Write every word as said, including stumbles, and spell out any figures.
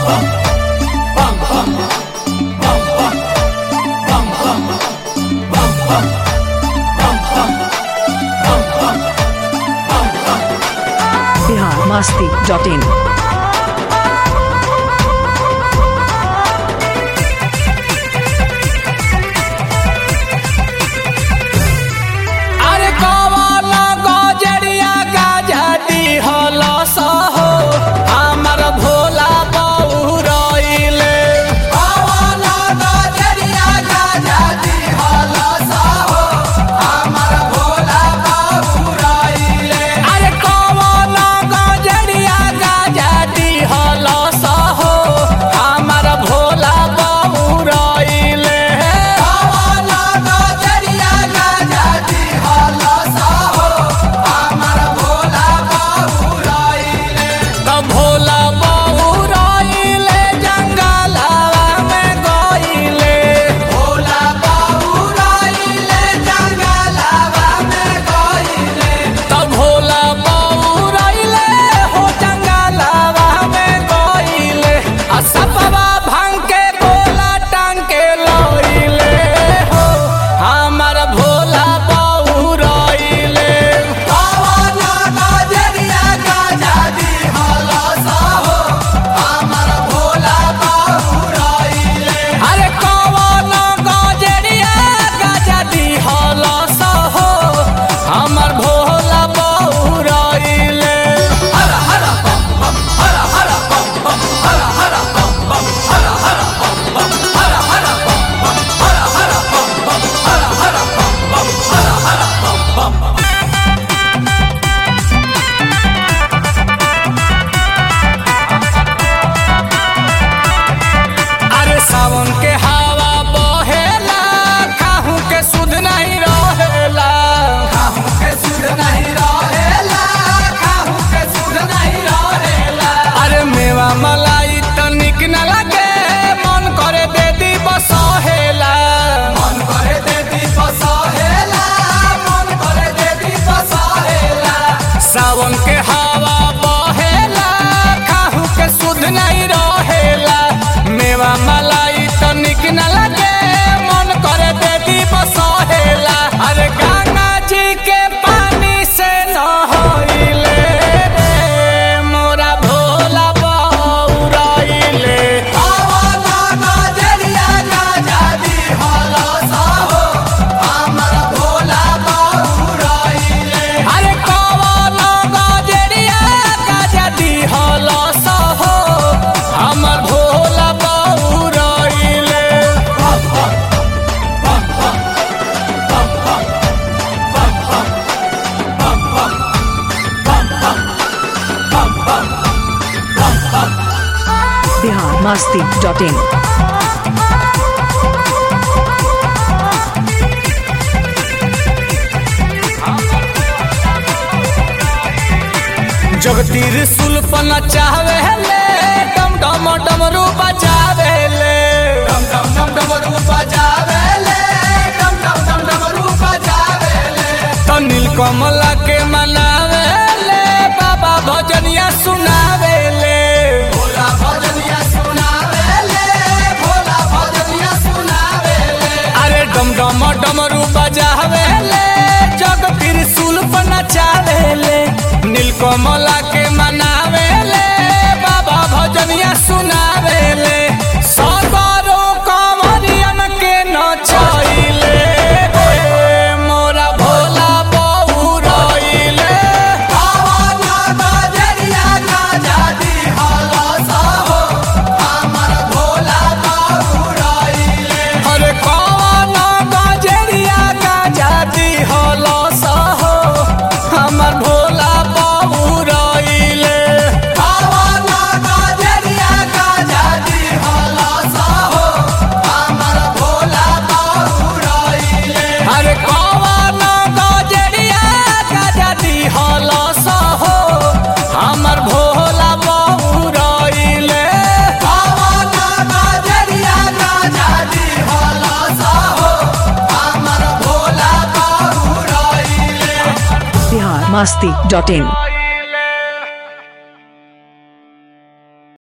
Bihar Masti dot इन। सावन के हवा बहेला काहू के सुध नहीं रहेला। मेवा मलाई तो निक न लगे मन करे बेटी बसहेला। अरे गंगा जी के पानी से नहइले रे मोरा भोला बउराइले। Bihar Masti dot in. जगतीर सुल्पना चाहवे ले डम डम डमरू बजावे ले डम डम डम डमरू बजावे ले डम डम डम डमरू बजावे ले। तो नीलकमला के मनावे ले बाबा भजनिया सुनावे ले। भोला भजनिया सुनावे ले भोला भजनिया सुनावे ले। अरे डम डम डमरू बजावे ले जगतीर सुल्पना चाहवे ले। नीलकमला के मनावे ले बाबा भजनिया सुनावे ले। सगरो कंवरियन के नचइले रे मोरा भोला बउराइले। अरे कौन गजरिया गजादी हलस हो हमर भोला बिहार मस्ती डॉट इन।